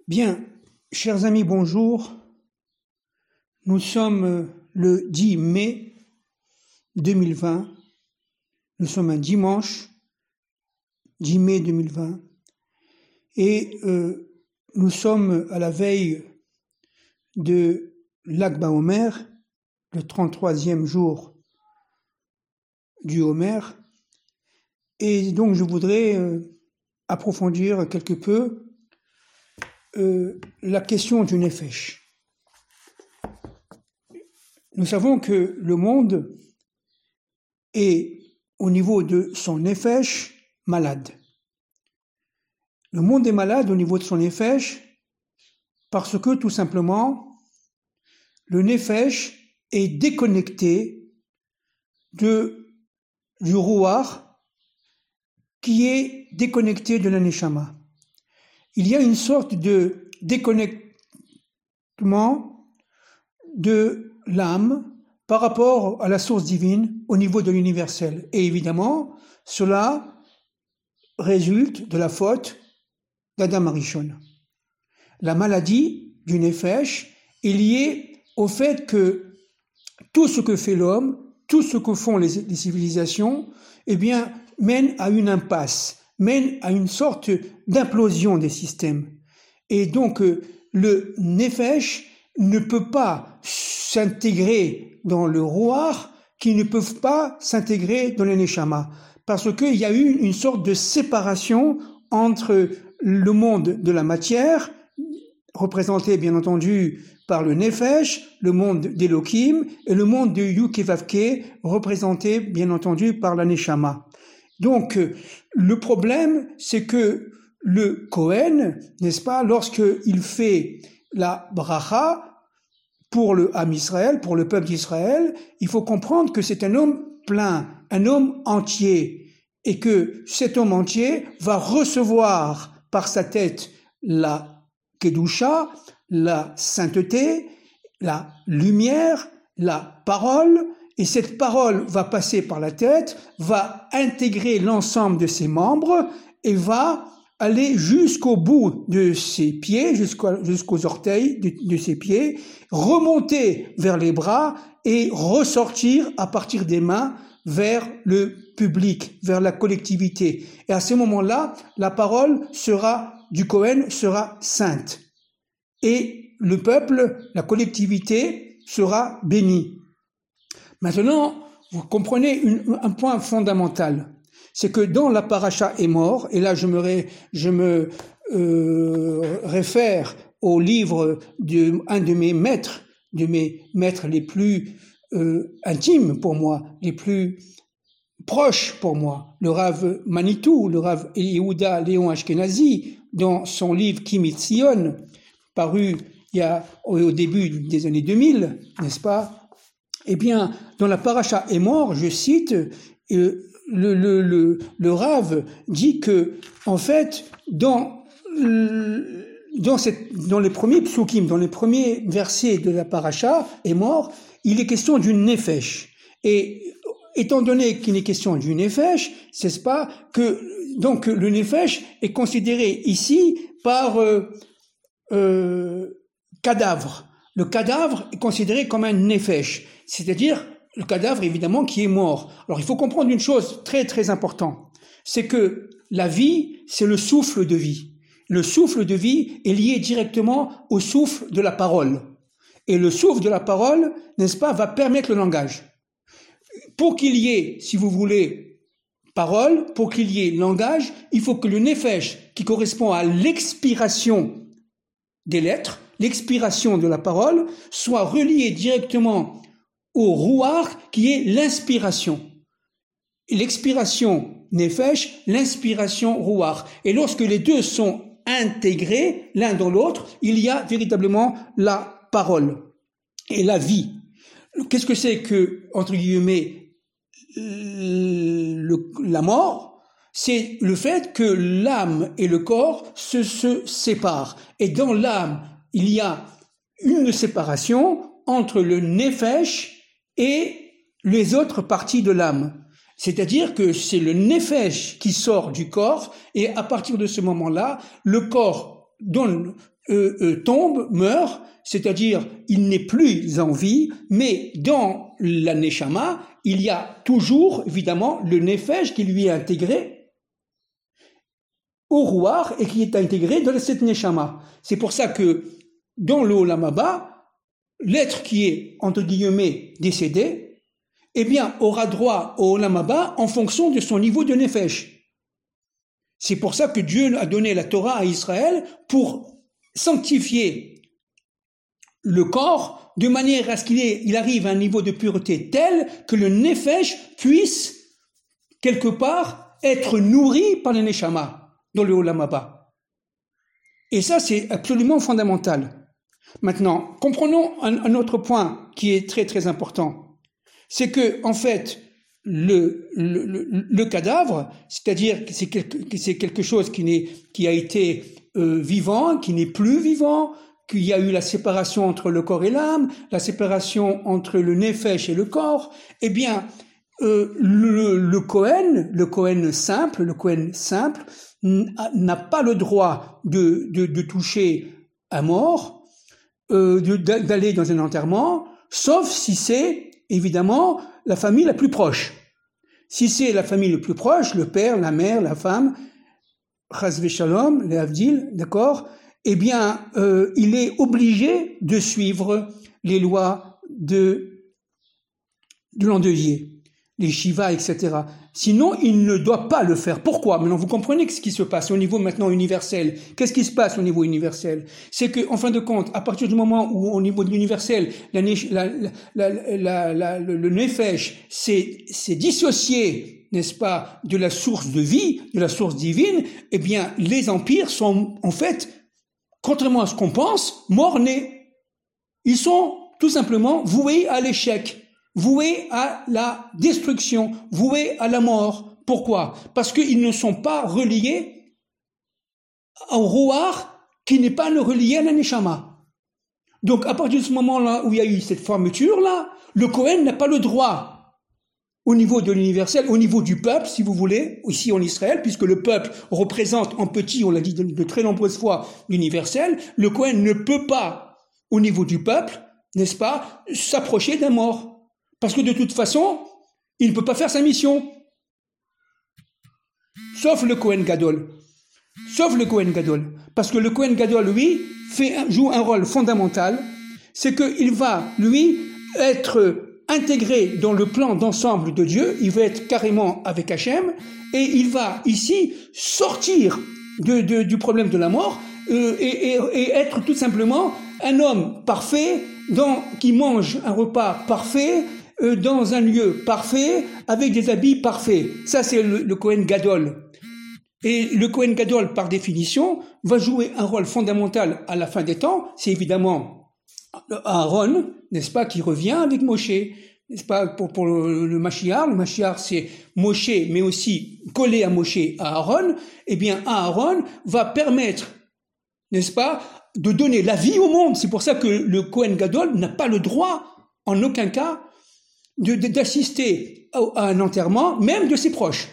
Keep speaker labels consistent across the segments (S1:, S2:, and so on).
S1: Bien, chers amis, bonjour. Nous sommes le 10 mai 2020. Nous sommes un dimanche, 10 mai 2020. Et nous sommes à la veille de Lag BaOmer, le 33e jour du Homer. Et donc je voudrais approfondir quelque peu la question du Nefesh. Nous savons que le monde est, au niveau de son Nefesh, malade. Le monde est malade au niveau de son Nefesh parce que, tout simplement, le Nefesh est déconnecté du Ruach, qui est déconnecté de la Neshama. Il y a une sorte de déconnectement de l'âme par rapport à la source divine au niveau de l'universel. Et évidemment, cela résulte de la faute d'Adam Arishon. La maladie du Nefesh est liée au fait que tout ce que fait l'homme, tout ce que font les civilisations, mène à une impasse, mène à une sorte d'implosion des systèmes. Et donc, le Nefesh ne peut pas s'intégrer dans le Ruach, qui ne peuvent pas s'intégrer dans le Neshama. Parce qu'il y a eu une sorte de séparation entre le monde de la matière, représenté bien entendu par le Nefesh, le monde d'Elohim, et le monde de Yukevavke, représenté bien entendu par la Neshama. Donc, le problème, c'est que le Kohen, n'est-ce pas, lorsqu'il fait la bracha pour le Ham Israël, pour le peuple d'Israël, il faut comprendre que c'est un homme plein, un homme entier, et que cet homme entier va recevoir par sa tête la Kedusha, la sainteté, la lumière, la parole, et cette parole va passer par la tête, va intégrer l'ensemble de ses membres et va aller jusqu'au bout de ses pieds, jusqu'aux orteils de ses pieds, remonter vers les bras et ressortir à partir des mains vers le public, vers la collectivité. Et à ce moment-là, la parole du Kohen sera sainte. Et le peuple, la collectivité, sera bénie. Maintenant, vous comprenez un point fondamental, c'est que dans la paracha Emor, et là je me réfère au livre d'un de mes maîtres les plus intimes pour moi, les plus proches pour moi, le Rav Manitou, le Rav Yehuda Léon Ashkenazi, dans son livre Kimitzion, paru au début des années 2000, n'est-ce pas? Eh bien, dans la paracha Emor, je cite, le Rav dit que, en fait, dans les premiers psukim, dans les premiers versets de la paracha Emor, il est question du Nefesh. Et étant donné qu'il est question du Nefesh, c'est pas que donc le Nefesh est considéré ici par cadavre. Le cadavre est considéré comme un Nefesh, c'est-à-dire le cadavre évidemment qui est mort. Alors il faut comprendre une chose très très importante, c'est que la vie, c'est le souffle de vie. Le souffle de vie est lié directement au souffle de la parole. Et le souffle de la parole, n'est-ce pas, va permettre le langage. Pour qu'il y ait, si vous voulez, parole, pour qu'il y ait langage, il faut que le Nefesh, qui correspond à l'expiration des lettres, l'expiration de la parole, soit relié directement au Ruach, qui est l'inspiration. L'expiration Nefesh, l'inspiration Ruach. Et lorsque les deux sont intégrés l'un dans l'autre, il y a véritablement la parole et la vie. Qu'est-ce que c'est que, entre guillemets, la mort? C'est le fait que l'âme et le corps se séparent. Et dans l'âme, il y a une séparation entre le Nefesh et les autres parties de l'âme. C'est-à-dire que c'est le Nefesh qui sort du corps, et à partir de ce moment-là, le corps donne tombe, meurt, c'est-à-dire il n'est plus en vie, mais dans la Neshama, il y a toujours, évidemment, le Nefesh qui lui est intégré au Ruach et qui est intégré dans cette Neshama. C'est pour ça que dans le Olam Haba, l'être qui est, entre guillemets, décédé, eh bien, aura droit au Olam Haba en fonction de son niveau de Nefesh. C'est pour ça que Dieu a donné la Torah à Israël pour sanctifier le corps de manière à ce qu'il arrive à un niveau de pureté tel que le Nefesh puisse, quelque part, être nourri par le Neshama dans le Olam Haba. Et ça, c'est absolument fondamental. Maintenant, comprenons un autre point qui est très très important. C'est que, en fait, le cadavre, c'est-à-dire que c'est quelque chose qui a été vivant, qui n'est plus vivant, qu'il y a eu la séparation entre le corps et l'âme, la séparation entre le nefesh et le corps, eh bien, le Kohen simple, n'a pas le droit de toucher un mort, d'aller dans un enterrement, sauf si c'est, évidemment, la famille la plus proche. Si c'est la famille la plus proche, le père, la mère, la femme, chas v'shalom, les avdil, d'accord, eh bien, il est obligé de suivre les lois de l'endeuillé, les shivas, etc. Sinon, il ne doit pas le faire. Pourquoi? Maintenant, vous comprenez ce qui se passe au niveau maintenant universel. Qu'est-ce qui se passe au niveau universel? C'est que, en fin de compte, à partir du moment où, au niveau de l'universel, le nefesh s'est dissocié, n'est-ce pas, de la source de vie, de la source divine, eh bien, les empires sont, en fait, contrairement à ce qu'on pense, morts-nés. Ils sont tout simplement voués à l'échec, voués à la destruction, voués à la mort. Pourquoi? Parce qu'ils ne sont pas reliés au Ruach, qui n'est pas relié à la Neshama. Donc, à partir de ce moment-là où il y a eu cette fermeture-là, le Kohen n'a pas le droit, au niveau de l'universel, au niveau du peuple, si vous voulez, ici en Israël, puisque le peuple représente en petit, on l'a dit de très nombreuses fois, l'universel, le Kohen ne peut pas, au niveau du peuple, n'est-ce pas, s'approcher d'un mort. Parce que de toute façon, il ne peut pas faire sa mission. Sauf le Kohen Gadol. Parce que le Kohen Gadol, lui, joue un rôle fondamental. C'est qu'il va, lui, être intégré dans le plan d'ensemble de Dieu. Il va être carrément avec Hachem. Et il va, ici, sortir du problème de la mort et être tout simplement un homme parfait qui mange un repas parfait, dans un lieu parfait, avec des habits parfaits. Ça, c'est le Kohen Gadol. Et le Kohen Gadol, par définition, va jouer un rôle fondamental à la fin des temps. C'est évidemment Aaron, n'est-ce pas, qui revient avec Moshe, n'est-ce pas, pour le Mashiach. Le Mashiach, c'est Moshe, mais aussi collé à Moshe, à Aaron. Eh bien, Aaron va permettre, n'est-ce pas, de donner la vie au monde. C'est pour ça que le Kohen Gadol n'a pas le droit, en aucun cas, d'assister à un enterrement, même de ses proches.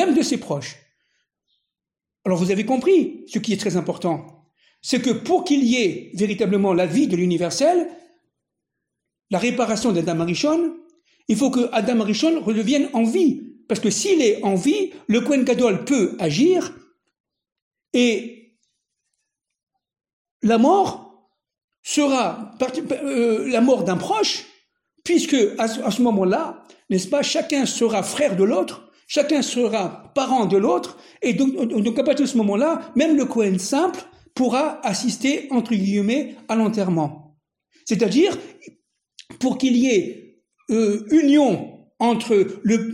S1: Alors vous avez compris ce qui est très important. C'est que pour qu'il y ait véritablement la vie de l'universel, la réparation d'Adam Arishon, il faut que Adam Arishon redevienne en vie. Parce que s'il est en vie, le Kohen Gadol peut agir et la mort sera la mort d'un proche, puisque à ce moment-là, n'est-ce pas, chacun sera frère de l'autre, chacun sera parent de l'autre, et donc à partir de ce moment-là, même le Kohen simple pourra assister, entre guillemets, à l'enterrement. C'est-à-dire, pour qu'il y ait union entre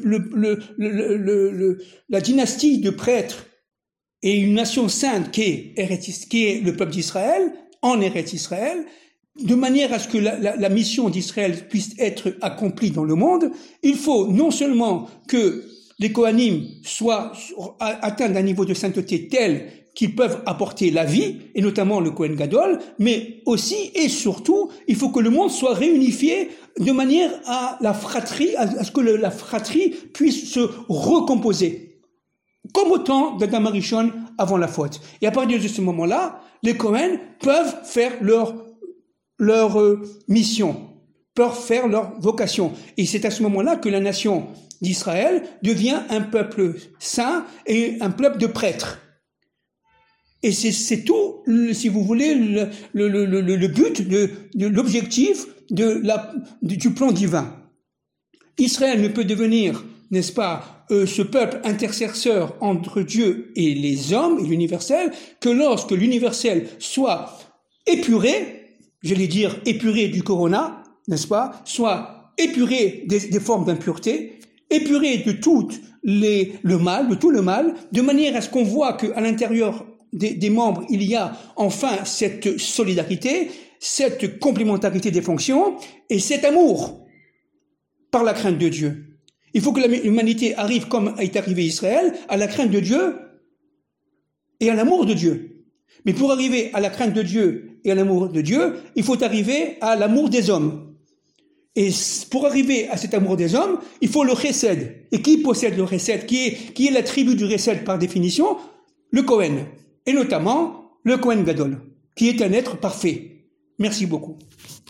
S1: la dynastie de prêtres et une nation sainte qui est le peuple d'Israël, en Eretz Israël, de manière à ce que la mission d'Israël puisse être accomplie dans le monde, il faut non seulement que les Kohanim soient atteints d'un niveau de sainteté tel qu'ils peuvent apporter la vie, et notamment le Kohen Gadol, mais aussi et surtout, il faut que le monde soit réunifié de manière à la fratrie, à ce que la fratrie puisse se recomposer. Comme au temps d'Adam Arishon avant la faute. Et à partir de ce moment-là, les Cohen peuvent faire leur mission, peuvent faire leur vocation. Et c'est à ce moment-là que la nation d'Israël devient un peuple saint et un peuple de prêtres. Et c'est tout, si vous voulez, le but, l'objectif du plan divin. Israël ne peut devenir, n'est-ce pas, ce peuple intercesseur entre Dieu et les hommes et l'universel, que lorsque l'universel soit épuré, j'allais dire épuré du corona, n'est-ce pas, soit épuré des formes d'impureté, épuré de tout le mal, de manière à ce qu'on voit qu'à l'intérieur des membres, il y a enfin cette solidarité, cette complémentarité des fonctions et cet amour par la crainte de Dieu. Il faut que l'humanité arrive, comme est arrivé Israël, à la crainte de Dieu et à l'amour de Dieu. Mais pour arriver à la crainte de Dieu et à l'amour de Dieu, il faut arriver à l'amour des hommes. Et pour arriver à cet amour des hommes, il faut le chesed. Et qui possède le chesed? Qui est l'attribut du chesed par définition? Le Kohen. Et notamment le Kohen Gadol, qui est un être parfait. Merci beaucoup.